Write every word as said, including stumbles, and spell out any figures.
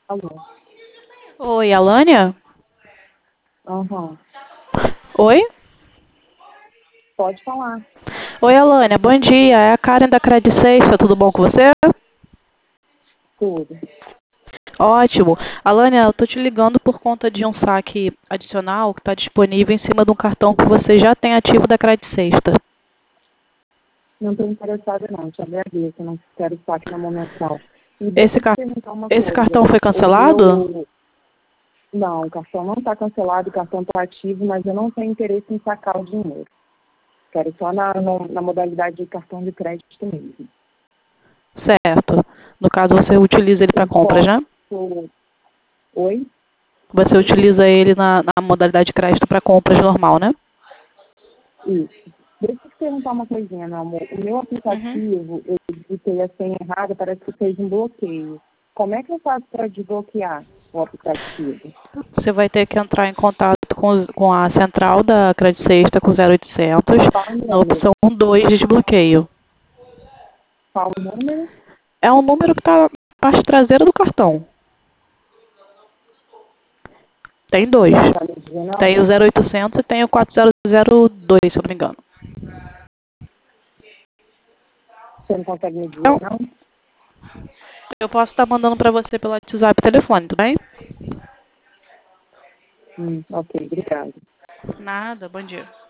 Alô? Oi, Alânia? Aham. Oi? Pode falar. Oi, Alânia, bom dia. É a Karen da Credit Sexta, tudo bom com você? Tudo. Ótimo. Alânia, eu tô te ligando por conta de um saque adicional que está disponível em cima de um cartão que você já tem ativo da Credit Sexta. Não estou interessada não, te agradeço, eu não quero saque no momento não. E deixa Esse, eu te car... perguntar uma Esse coisa. cartão foi O cancelado? meu... Não, o cartão não está cancelado, o cartão está ativo, mas eu não tenho interesse em sacar o dinheiro. Quero só na, no- na modalidade de cartão de crédito mesmo. Certo. No caso, você utiliza ele para Eu compras, né? posso... Oi? Você utiliza ele na, na modalidade de crédito para compras normal, né? Isso. Deixa eu te perguntar uma coisinha, meu amor. O meu Uhum. aplicativo, eu digitei a senha errada, parece que fez um bloqueio. Como é que eu faço para desbloquear o aplicativo? Você vai ter que entrar em contato com, os- com a central da Credit Sexta com zero oitocentos Qual o na número? opção dois de desbloqueio. Qual o número? É um número que está na parte traseira do cartão. Tem dois. Não está me dizendo Tem o aonde. zero oitocentos e tem o quatro zero zero dois, se eu não me engano. Você não consegue me dizer, Então, não? eu posso estar mandando para você pelo WhatsApp e telefone, tudo bem? Hum, ok, obrigada. Nada, bom dia.